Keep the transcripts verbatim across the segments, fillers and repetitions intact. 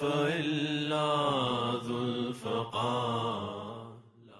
إلا ذو الفقار.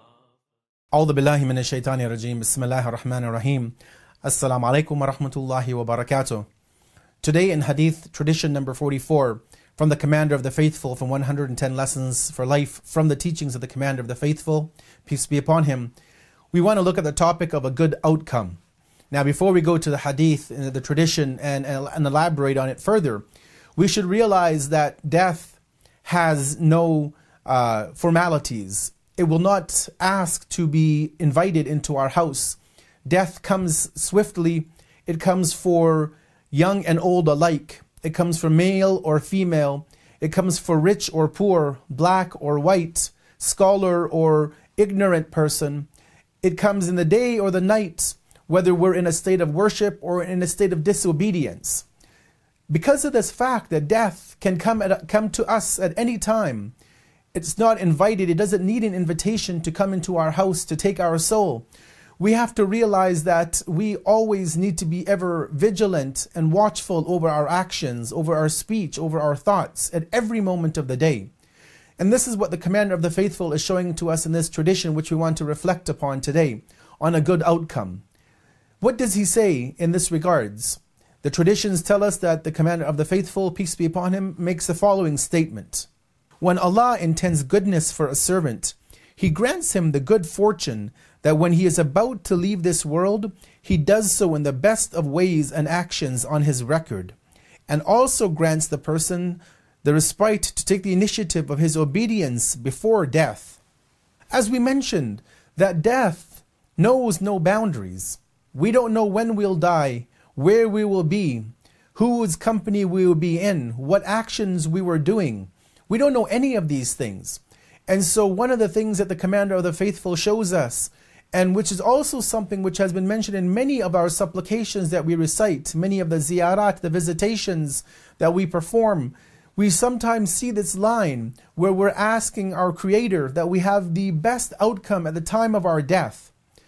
أعوذ بالله من الشيطان الرجيم. بسم الله الرحمن الرحيم. Assalamu alaikum wa rahmatullahi wa barakatuh. Today in Hadith tradition number forty-four, from the Commander of the Faithful, from one hundred ten Lessons for Life from the teachings of the Commander of the Faithful, peace be upon him, we want to look at the topic of a good outcome. Now, before we go to the Hadith, the tradition, and, and elaborate on it further, we should realize that death has no uh, formalities. It will not ask to be invited into our house. Death comes swiftly. It comes for young and old alike. It comes for male or female. It comes for rich or poor, black or white, scholar or ignorant person. It comes in the day or the night, whether we're in a state of worship or in a state of disobedience. Because of this fact that death can come at, come to us at any time, it's not invited. It doesn't need an invitation to come into our house to take our soul. We have to realize that we always need to be ever vigilant and watchful over our actions, over our speech, over our thoughts at every moment of the day. And this is what the Commander of the Faithful is showing to us in this tradition, which we want to reflect upon today, on a good outcome. What does he say in this regards? The traditions tell us that the Commander of the Faithful, peace be upon him, makes the following statement. When Allah intends goodness for a servant, He grants him the good fortune that when he is about to leave this world, he does so in the best of ways and actions on his record, and also grants the person the respite to take the initiative of his obedience before death. As we mentioned, that death knows no boundaries. We don't know when we'll die, where we will be, whose company we will be in, what actions we were doing. We don't know any of these things. And so one of the things that the Commander of the Faithful shows us, and which is also something which has been mentioned in many of our supplications that we recite, many of the ziyarat, the visitations that we perform, we sometimes see this line where we're asking our Creator that we have the best outcome at the time of our death.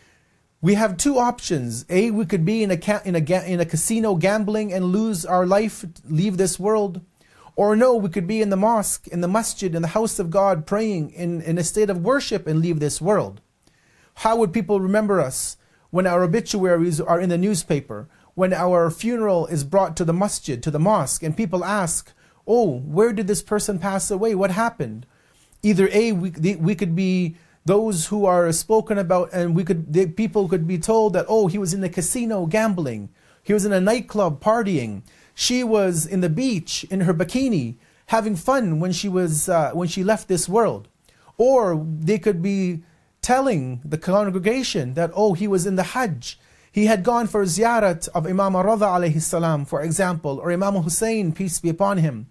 We have two options. A, we could be in a, ca- in, a in a casino gambling and lose our life, leave this world. Or no, we could be in the mosque, in the masjid, in the house of God, praying in, in a state of worship and leave this world. How would people remember us when our obituaries are in the newspaper, when our funeral is brought to the masjid, to the mosque, and people ask, oh, where did this person pass away? What happened? Either A, we, we could be those who are spoken about, and we could the people could be told that, oh, he was in the casino gambling, he was in a nightclub partying, she was in the beach in her bikini having fun when she was uh, when she left this world. Or they could be telling the congregation that, oh, he was in the Hajj, he had gone for ziyarat of Imam Rada alayhi salam, for example, or Imam Hussein, peace be upon him.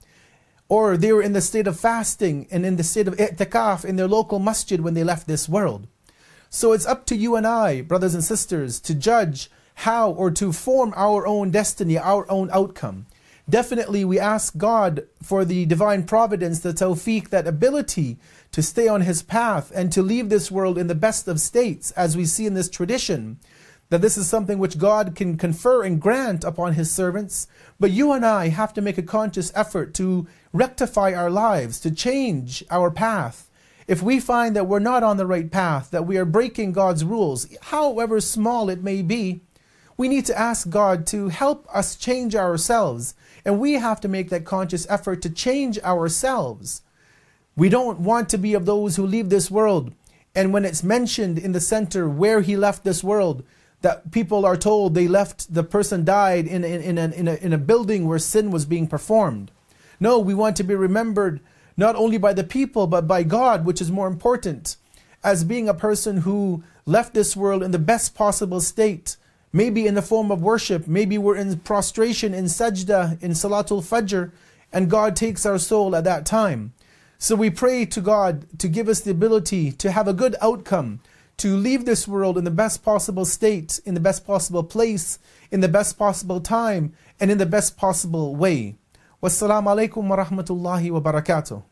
Or they were in the state of fasting and in the state of i'tikaf in their local masjid when they left this world. So it's up to you and I, brothers and sisters, to judge how or to form our own destiny, our own outcome. Definitely we ask God for the divine providence, the tawfiq, that ability to stay on His path and to leave this world in the best of states, as we see in this tradition, that this is something which God can confer and grant upon His servants. But you and I have to make a conscious effort to rectify our lives, to change our path. If we find that we're not on the right path, that we are breaking God's rules, however small it may be, we need to ask God to help us change ourselves. And we have to make that conscious effort to change ourselves. We don't want to be of those who leave this world, and when it's mentioned in the center where he left this world, that people are told they left, the person died in, in, in, a, in, a, in a building where sin was being performed. No, we want to be remembered not only by the people, but by God, which is more important, as being a person who left this world in the best possible state, maybe in the form of worship, maybe we're in prostration, in sajda, in salatul fajr, and God takes our soul at that time. So we pray to God to give us the ability to have a good outcome, to leave this world in the best possible state, in the best possible place, in the best possible time, and in the best possible way. Wassalamu alaikum wa rahmatullahi wa barakatuh.